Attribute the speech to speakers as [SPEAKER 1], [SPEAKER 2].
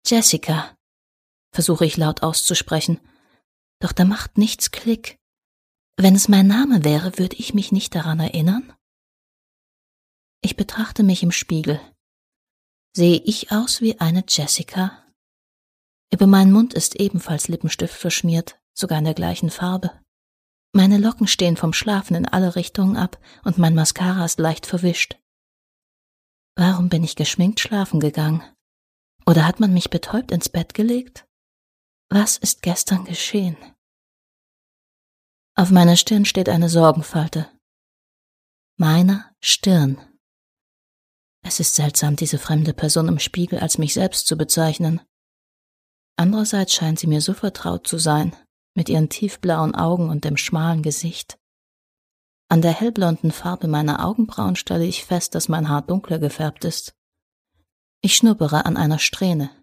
[SPEAKER 1] Jessica, versuche ich laut auszusprechen, doch da macht nichts Klick. Wenn es mein Name wäre, würde ich mich nicht daran erinnern? Ich betrachte mich im Spiegel. Sehe ich aus wie eine Jessica? Über meinen Mund ist ebenfalls Lippenstift verschmiert, sogar in der gleichen Farbe. Meine Locken stehen vom Schlafen in alle Richtungen ab und mein Mascara ist leicht verwischt. Warum bin ich geschminkt schlafen gegangen? Oder hat man mich betäubt ins Bett gelegt? Was ist gestern geschehen? Auf meiner Stirn steht eine Sorgenfalte. Meiner Stirn. Es ist seltsam, diese fremde Person im Spiegel als mich selbst zu bezeichnen. Andererseits scheint sie mir so vertraut zu sein, mit ihren tiefblauen Augen und dem schmalen Gesicht. An der hellblonden Farbe meiner Augenbrauen stelle ich fest, dass mein Haar dunkler gefärbt ist. Ich schnuppere an einer Strähne,